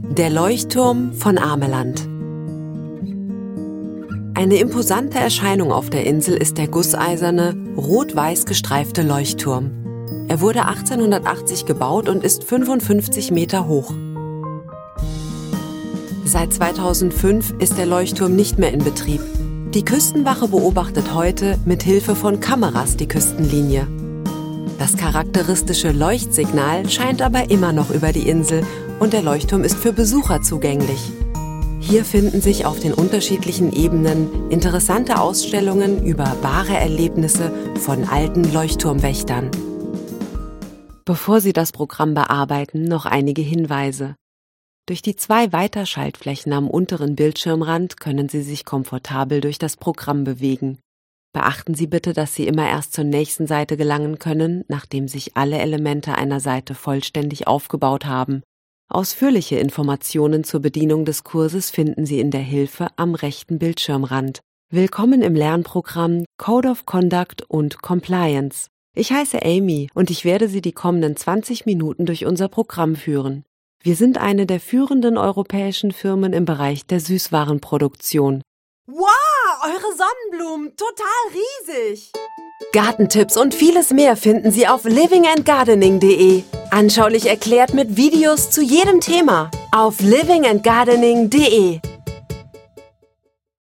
Der Leuchtturm von Ameland. Eine imposante Erscheinung auf der Insel ist der gusseiserne, rot-weiß gestreifte Leuchtturm. Er wurde 1880 gebaut und ist 55 Meter hoch. Seit 2005 ist der Leuchtturm nicht mehr in Betrieb. Die Küstenwache beobachtet heute mit Hilfe von Kameras die Küstenlinie. Das charakteristische Leuchtsignal scheint aber immer noch über die Insel und der Leuchtturm ist für Besucher zugänglich. Hier finden sich auf den unterschiedlichen Ebenen interessante Ausstellungen über wahre Erlebnisse von alten Leuchtturmwächtern. Bevor Sie das Programm bearbeiten, noch einige Hinweise. Durch die 2 Weiterschaltflächen am unteren Bildschirmrand können Sie sich komfortabel durch das Programm bewegen. Beachten Sie bitte, dass Sie immer erst zur nächsten Seite gelangen können, nachdem sich alle Elemente einer Seite vollständig aufgebaut haben. Ausführliche Informationen zur Bedienung des Kurses finden Sie in der Hilfe am rechten Bildschirmrand. Willkommen im Lernprogramm Code of Conduct und Compliance. Ich heiße Amy und ich werde Sie die kommenden 20 Minuten durch unser Programm führen. Wir sind eine der führenden europäischen Firmen im Bereich der Süßwarenproduktion. Wow, eure Sonnenblumen, total riesig! Gartentipps und vieles mehr finden Sie auf livingandgardening.de. Anschaulich erklärt mit Videos zu jedem Thema auf livingandgardening.de.